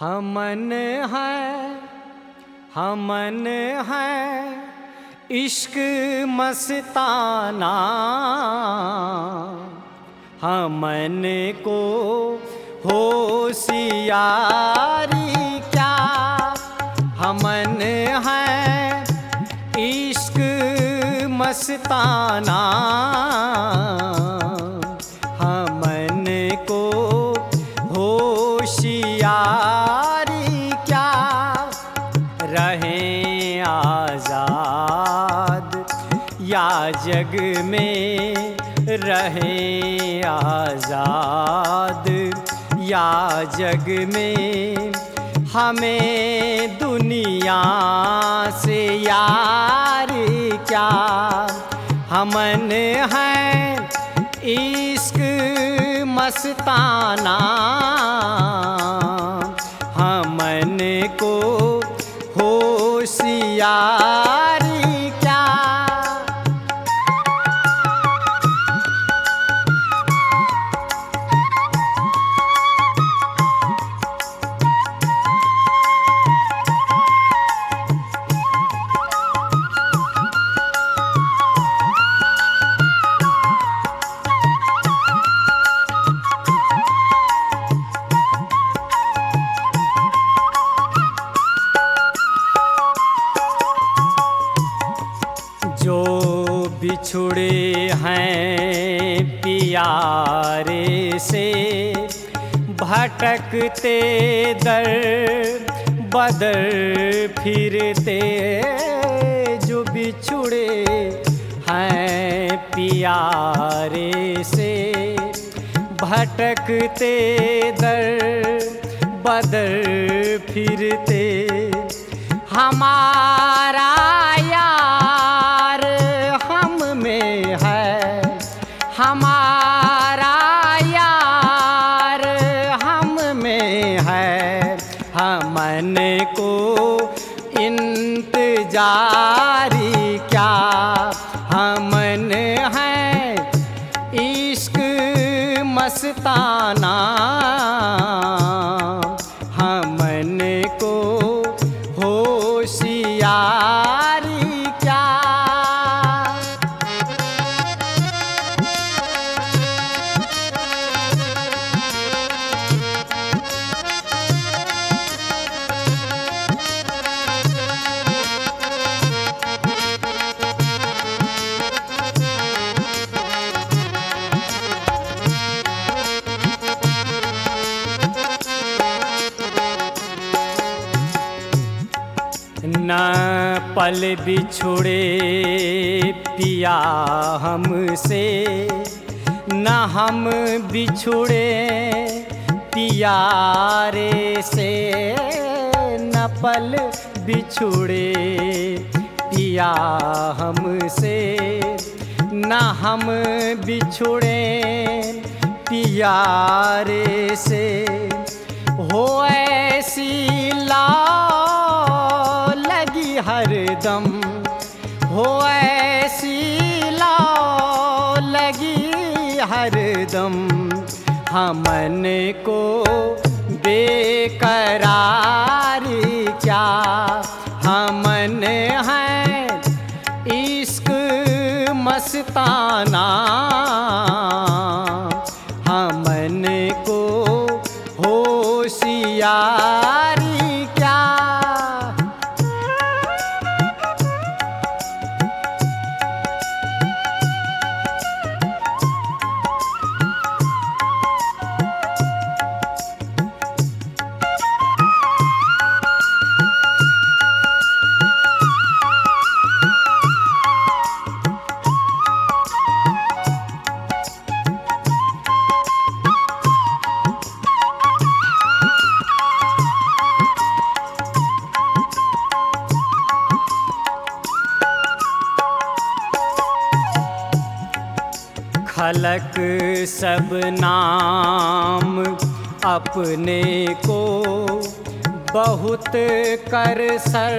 हमन है इश्क मस्ताना, हमन को होशियारी क्या। हमन है इश्क मस्ताना, हमन को होशियारी क्या। रहें आज़ाद या जग में, रहें आज़ाद या जग में। हमें दुनिया से यार क्या। हमन है इश्क मस्ताना, हमन को होशियारी क्या। जो बिछुड़े हैं प्यारे से, भटकते दर बदर फिरते। जो बिछुड़े हैं प्यारे से, भटकते दर बदर फिरते। हमारा यार हम में है, हमारा यार हम में है। हमन को इंतजारी क्या। हमन है इश्क मस्ताना, हमन को होशियारी क्या। न पल बिछुड़े पिया हमसे, न हम बिछुड़े पियारे से। न पल बिछुड़े पिया हमसे, न हम बिछुड़े पियारे से। हो ऐसी लगी हरदम, हो ऐसी लगी हरदम। हमन को बेकरारी क्या। हमन है इश्क मस्ताना, हमन को होशियारी क्या। खलक सब नाम अपने को, बहुत कर सर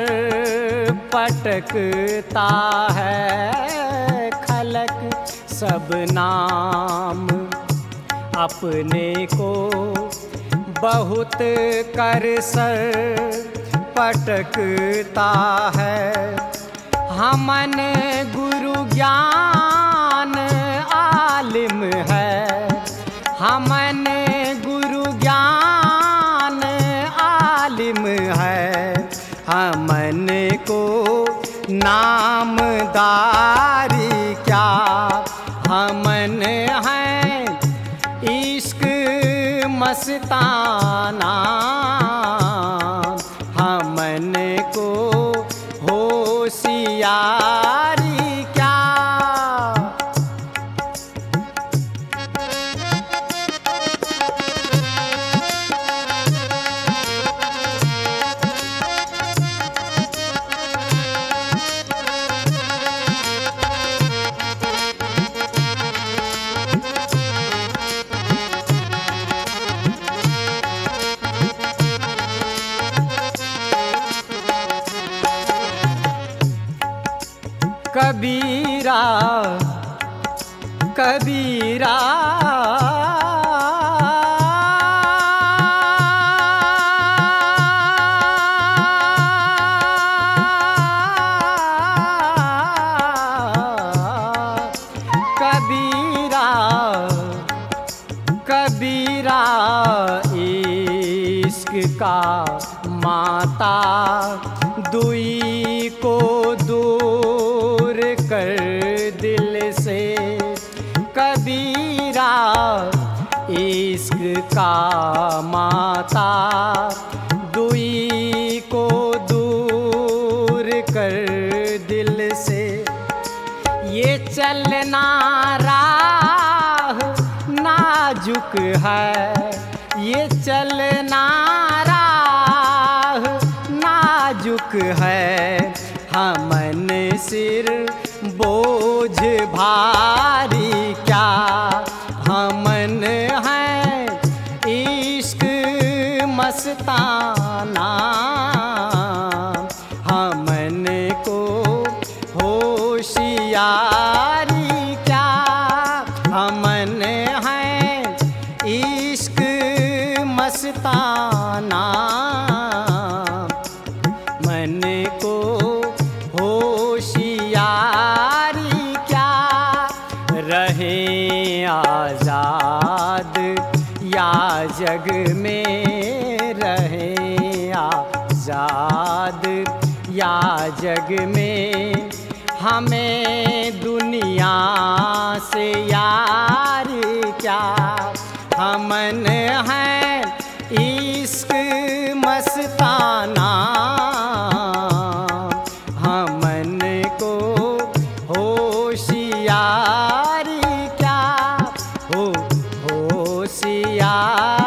पटकता है। खलक सब नाम अपने को बहुत कर सर पटकता है। हमन गुरु ज्ञान आलिम है, हमन गुरु ज्ञान आलिम है। हमन को नामदारी क्या, हमन हैं इश्क मस्ताना। हमन को होशियारी क्या। कबीरा कबीरा कबीरा कबीरा इश्क का माता दुई को दूर कर दिल से। कबीरा इश्क का माता दुई को दूर कर दिल से। ये चलना राह नाजुक है, ये चलना राह नाजुक है। हमन सिर बोझ भारी क्या, हमन हैं इश्क मस्ताना। हमन को होशियारी क्या, हमन हैं इश्क मस्ताना। मन को होशियारी क्या, रहें आज़ाद या जग में रहें आज़ाद या जग में। हमें दुनिया से यार क्या, हमन हैं इश्क मस्ताना। हमन को होशियारी क्या, हो होशियारी।